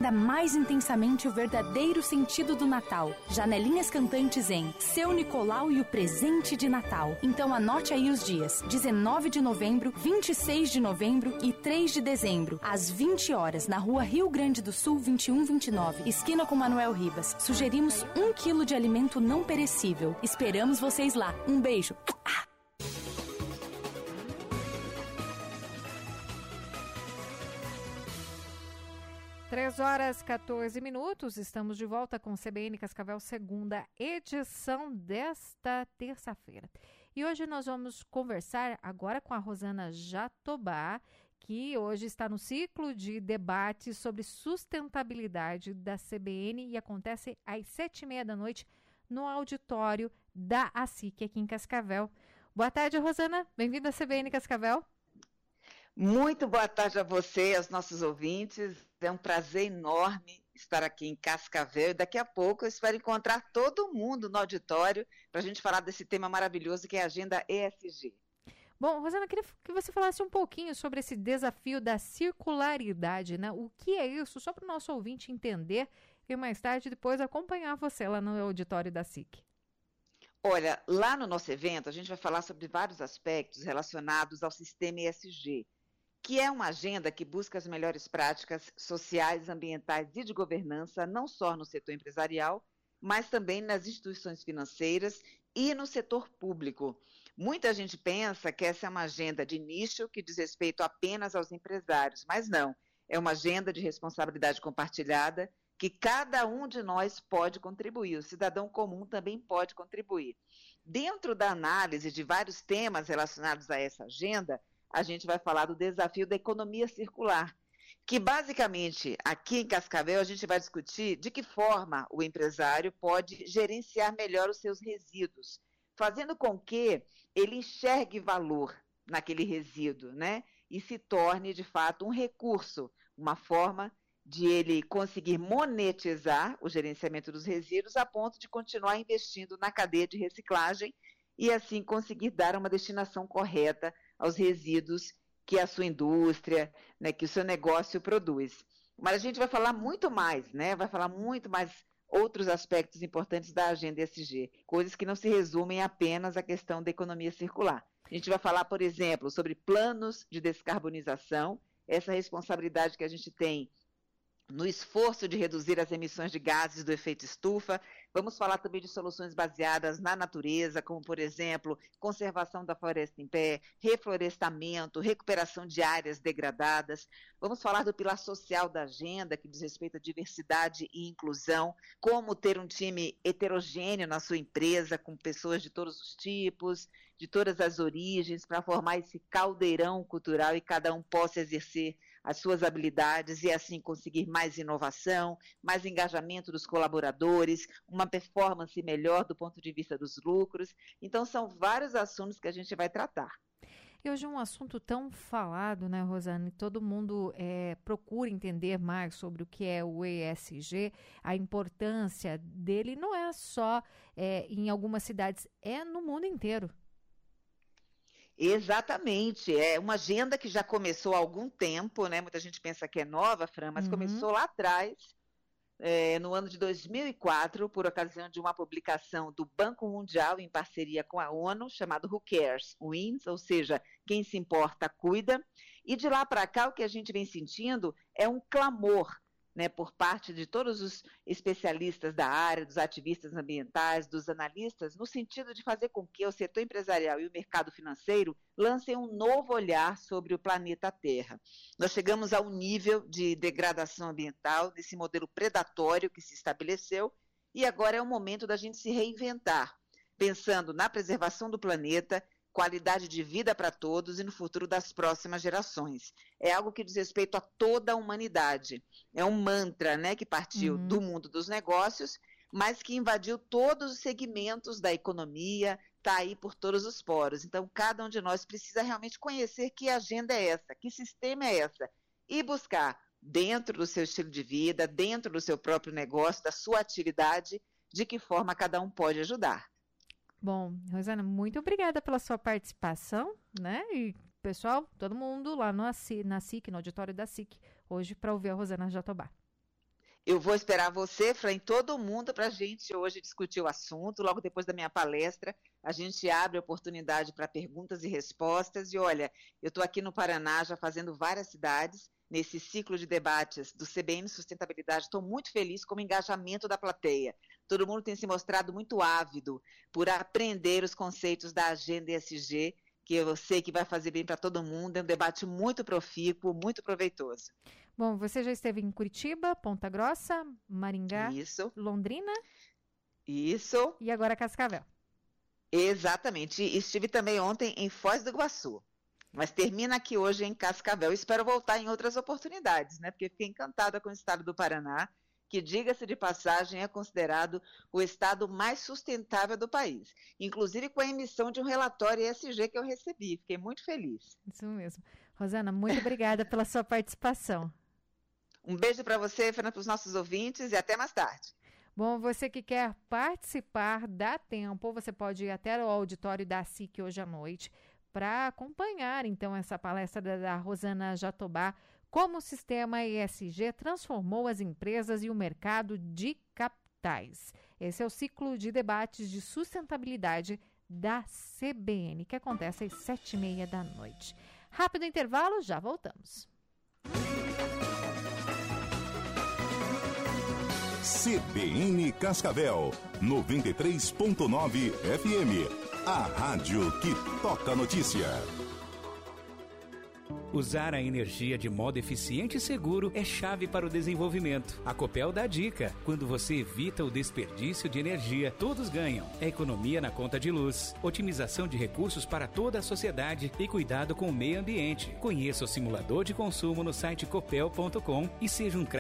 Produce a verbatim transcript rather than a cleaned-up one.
ainda mais intensamente o verdadeiro sentido do Natal. Janelinhas cantantes em Seu Nicolau e o Presente de Natal. Então anote aí os dias: dezenove de novembro, vinte e seis de novembro e três de dezembro, às vinte horas, na rua Rio Grande do Sul, vinte e um vinte e nove, esquina com Manuel Ribas. Sugerimos um quilo de alimento não perecível. Esperamos vocês lá. Um beijo. três horas e quatorze minutos, estamos de volta com o C B N Cascavel, segunda edição desta terça-feira. E hoje nós vamos conversar agora com a Rosana Jatobá, que hoje está no ciclo de debate sobre sustentabilidade da C B N e acontece às sete e meia da noite no auditório da A S I C aqui em Cascavel. Boa tarde, Rosana. Bem-vinda à C B N Cascavel. Muito boa tarde a você, aos nossos ouvintes. É um prazer enorme estar aqui em Cascavel. E daqui a pouco eu espero encontrar todo mundo no auditório para a gente falar desse tema maravilhoso que é a Agenda E S G. Bom, Rosana, queria que você falasse um pouquinho sobre esse desafio da circularidade, né? O que é isso? Só para o nosso ouvinte entender e mais tarde depois acompanhar você lá no auditório da S I C. Olha, lá no nosso evento a gente vai falar sobre vários aspectos relacionados ao sistema E S G, que é uma agenda que busca as melhores práticas sociais, ambientais e de governança, não só no setor empresarial, mas também nas instituições financeiras e no setor público. Muita gente pensa que essa é uma agenda de nicho que diz respeito apenas aos empresários, mas não, é uma agenda de responsabilidade compartilhada que cada um de nós pode contribuir, o cidadão comum também pode contribuir. Dentro da análise de vários temas relacionados a essa agenda, a gente vai falar do desafio da economia circular, que basicamente aqui em Cascavel a gente vai discutir de que forma o empresário pode gerenciar melhor os seus resíduos, fazendo com que ele enxergue valor naquele resíduo, né? E se torne de fato um recurso, uma forma de ele conseguir monetizar o gerenciamento dos resíduos a ponto de continuar investindo na cadeia de reciclagem e assim conseguir dar uma destinação correta aos resíduos que a sua indústria, né, que o seu negócio produz. Mas a gente vai falar muito mais, né, vai falar muito mais outros aspectos importantes da agenda E S G, coisas que não se resumem apenas à questão da economia circular. A gente vai falar, por exemplo, sobre planos de descarbonização, essa responsabilidade que a gente tem no esforço de reduzir as emissões de gases do efeito estufa. Vamos falar também de soluções baseadas na natureza, como, por exemplo, conservação da floresta em pé, reflorestamento, recuperação de áreas degradadas. Vamos falar do pilar social da agenda, que diz respeito à diversidade e inclusão, como ter um time heterogêneo na sua empresa, com pessoas de todos os tipos, de todas as origens, para formar esse caldeirão cultural e cada um possa exercer as suas habilidades e assim conseguir mais inovação, mais engajamento dos colaboradores, uma performance melhor do ponto de vista dos lucros. Então são vários assuntos que a gente vai tratar. E hoje é um assunto tão falado, né, Rosane? Todo mundo é, procura entender mais sobre o que é o E S G, a importância dele não é só é, em algumas cidades, é no mundo inteiro. Exatamente, é uma agenda que já começou há algum tempo, né? Muita gente pensa que é nova, Fran, mas uhum. começou lá atrás, é, no ano de dois mil e quatro, por ocasião de uma publicação do Banco Mundial em parceria com a ONU, chamado Who Cares Wins, ou seja, quem se importa cuida, e de lá para cá o que a gente vem sentindo é um clamor, né, por parte de todos os especialistas da área, dos ativistas ambientais, dos analistas, no sentido de fazer com que o setor empresarial e o mercado financeiro lancem um novo olhar sobre o planeta Terra. Nós chegamos a um nível de degradação ambiental, desse modelo predatório que se estabeleceu, e agora é o momento da gente se reinventar, pensando na preservação do planeta, qualidade de vida para todos e no futuro das próximas gerações. É algo que diz respeito a toda a humanidade. É um mantra, né, que partiu uhum. do mundo dos negócios, mas que invadiu todos os segmentos da economia, está aí por todos os poros. Então, cada um de nós precisa realmente conhecer que agenda é essa, que sistema é essa, e buscar, dentro do seu estilo de vida, dentro do seu próprio negócio, da sua atividade, de que forma cada um pode ajudar. Bom, Rosana, muito obrigada pela sua participação, né? E, pessoal, todo mundo lá no, na S I C, no auditório da S I C, hoje para ouvir a Rosana Jatobá. Eu vou esperar você, Fran, e todo mundo para a gente hoje discutir o assunto. Logo depois da minha palestra, a gente abre a oportunidade para perguntas e respostas. E olha, eu estou aqui no Paraná já fazendo várias cidades nesse ciclo de debates do C B N Sustentabilidade. Estou muito feliz com o engajamento da plateia. Todo mundo tem se mostrado muito ávido por aprender os conceitos da Agenda E S G, que eu sei que vai fazer bem para todo mundo. É um debate muito profícuo, muito proveitoso. Bom, você já esteve em Curitiba, Ponta Grossa, Maringá, Isso. Londrina? Isso. E agora Cascavel. Exatamente. E estive também ontem em Foz do Iguaçu. Mas termina aqui hoje em Cascavel. Espero voltar em outras oportunidades, né? Porque fiquei encantada com o estado do Paraná, que, diga-se de passagem, é considerado o estado mais sustentável do país. Inclusive com a emissão de um relatório E S G que eu recebi. Fiquei muito feliz. Isso mesmo. Rosana, muito obrigada pela sua participação. Um beijo para você, Fernanda, para os nossos ouvintes e até mais tarde. Bom, você que quer participar, dá tempo. Você pode ir até o auditório da S I C hoje à noite para acompanhar, então, essa palestra da, da Rosana Jatobá, como o sistema E S G transformou as empresas e o mercado de capitais. Esse é o ciclo de debates de sustentabilidade da C B N, que acontece às sete e meia da noite. Rápido intervalo, já voltamos. C B N Cascavel, noventa e três ponto nove F M. A rádio que toca notícia. Usar a energia de modo eficiente e seguro é chave para o desenvolvimento. A Copel dá a dica. Quando você evita o desperdício de energia, todos ganham. É economia na conta de luz, otimização de recursos para toda a sociedade e cuidado com o meio ambiente. Conheça o simulador de consumo no site copel ponto com e seja um